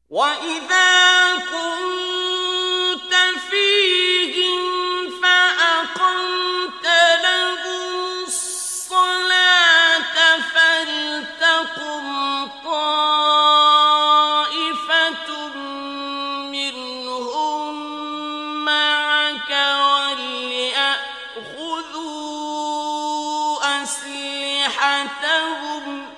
وَإِذَا كُنتَ فِيهِمْ فَأَقَمْتَ لَهُمُ الصَّلَاةَ فَلْتَقُمْ طَائِفَةٌ مِّنْهُم مَّعَكَ وَلْيَأْخُذُوا أَسْلِحَتَهُمْ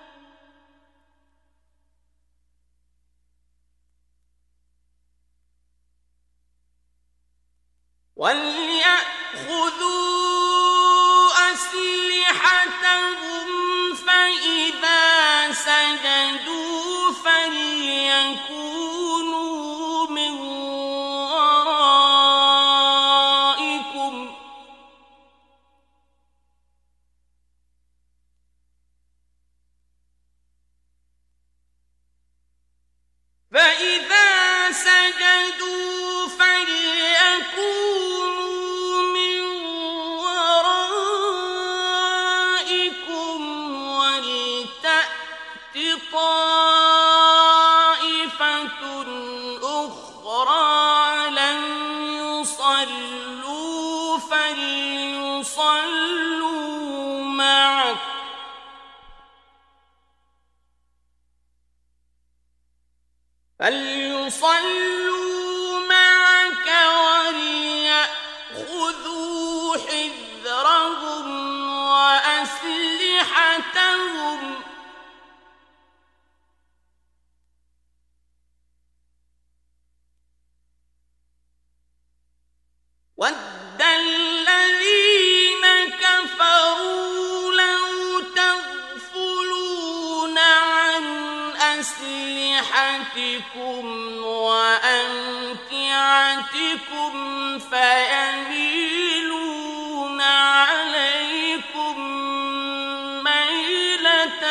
فَإِذَا سَجَدُوا فَلْيَكُونُوا مِن وَرَائِكُمْ وَلْتَأْتِ طَائِفَةٌ أُخْرَىٰ لَمْ يُصَلُّوا فَلْيُصَلُّوا مَعَكَ وَلْيَأْخُذُوا حِذْرَهُمْ وَأَسْلِحَتَهُمْ ۗ وَدَّ الَّذِينَ كَفَرُوا لَوْ تَغْفُلُونَ عَنْ أَسْلِحَتِكُمْ وَأَمْتِعَتِكُمْ فَيَمِيلُونَ عَلَيْكُم مَّيْلَةً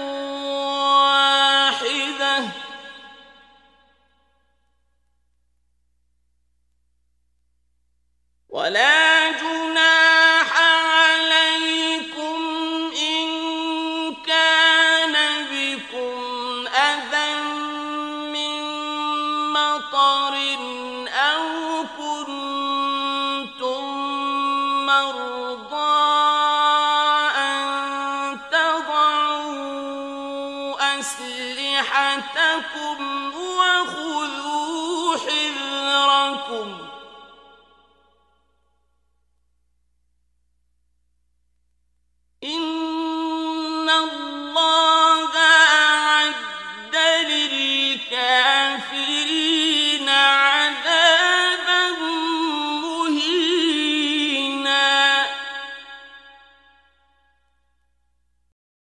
وَاحِدَةً ۚ وَلَا جُنَاحَ عَلَيْكُمْ إِن كَانَ بِكُمْ أَذًى مِّن مَّطَرٍ أَوْ كُنتُم مَّرْضَىٰ أَن تَضَعُوا أَسْلِحَتَكُمْ وَخُذُوا حِذْرَكُمْ